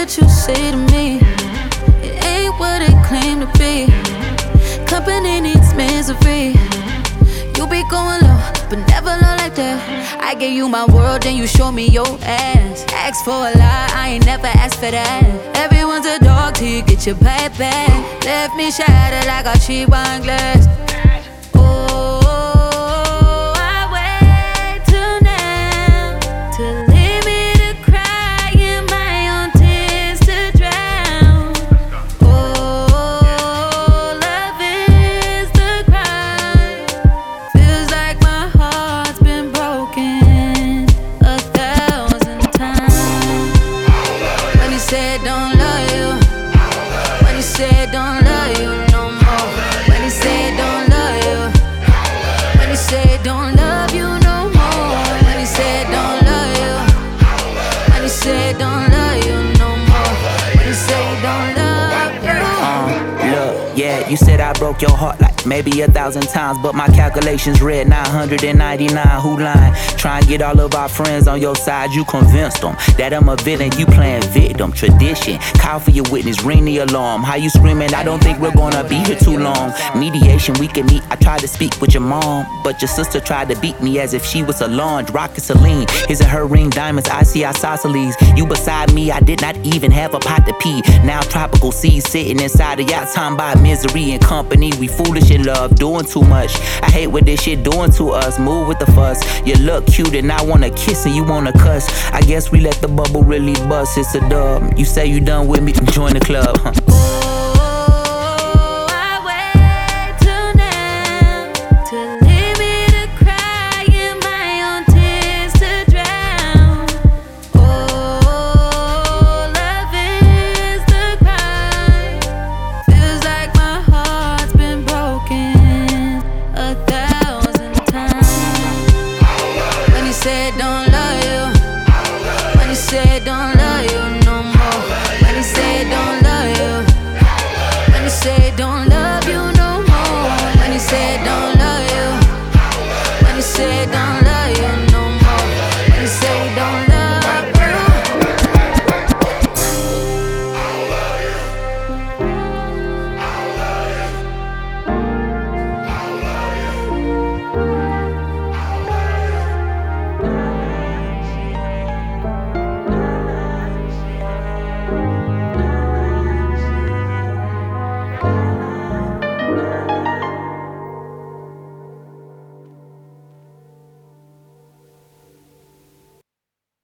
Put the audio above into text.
that you say to me, it ain't what it claimed to be. Company needs misery. You be going low, but never low like that. I gave you my world, then you show me your ass. Ask for a lot, I ain't never asked for that. Everyone's a dog till you get your bite back. Left me shattered like a cheap wine glass. Oh, I wait till now to leave me to cry in my own tears to drown. Oh, love is the crime. Feels like my heart's been broken 1,000 times. When he said don't love you, when he said don't love you no more, when he said don't love you, when he said don't love you no more, when he said don't love you, when he said don't love you no more, when he said don't love you. Look, yeah, you said I broke your heart like maybe 1,000 times, but my calculations read 999. Who lying? Try and get all of our friends on your side. You convinced them that I'm a villain. You playing victim. Tradition. Call for your witness. Ring the alarm. How you screaming? I don't think we're gonna be here too long. Mediation, we can meet. I tried to speak with your mom, but your sister tried to beat me as if she was Solange. Rocket Celine. His and her ring diamonds. I see isosceles. You beside me. I did not even have a pot to pee. Now tropical seas sitting inside of y'all. Talking about misery and company. We foolish in love, doing too much. I hate what this shit doing to us. Move with the fuss. You look cute and I wanna kiss and you wanna cuss. I guess we let the bubble really bust. It's a dub. You say you done with me, join the club.